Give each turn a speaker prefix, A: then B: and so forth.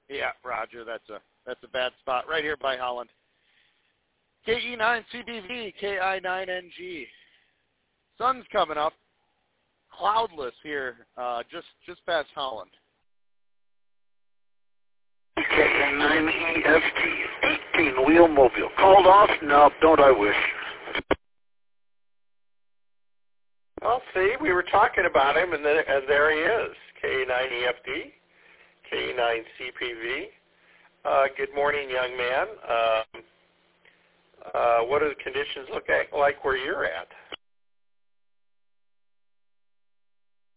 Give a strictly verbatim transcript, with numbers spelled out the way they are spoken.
A: Yeah, Roger, that's a that's a bad spot right here by Holland. K E nine C P V, K I nine N G. Sun's coming up. Cloudless here, uh, just just past Holland.
B: K I nine E F T, eighteen wheel mobile. Called off? No, don't I wish.
C: Well, see, we were talking about him, and, then, and there he is. K nine E F D, K nine C P V. Uh, good morning, young man. Um, uh, what do the conditions look like where you're at?